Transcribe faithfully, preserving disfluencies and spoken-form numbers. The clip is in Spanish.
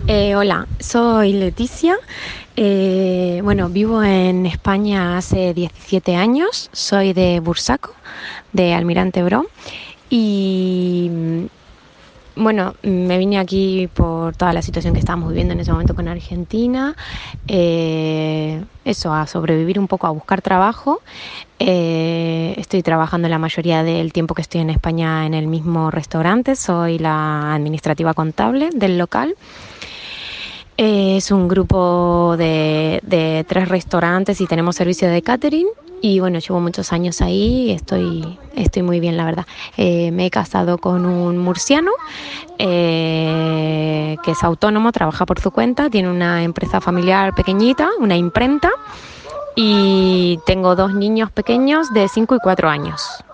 Eh, hola, soy Leticia. Eh, bueno, vivo en España hace diecisiete años. Soy de Bursaco, de Almirante Brown. Y mm, bueno, me vine aquí por toda la situación que estábamos viviendo en ese momento con Argentina. Eh, eso, a sobrevivir un poco, a buscar trabajo. Eh, estoy trabajando la mayoría del tiempo que estoy en España en el mismo restaurante. Soy la administrativa contable del local. Eh, Es un grupo de, de tres restaurantes y tenemos servicio de catering. Y bueno, llevo muchos años ahí, estoy, estoy muy bien, la verdad. Eh, me he casado con un murciano eh, que es autónomo, trabaja por su cuenta, tiene una empresa familiar pequeñita, una imprenta, y tengo dos niños pequeños de cinco y cuatro años.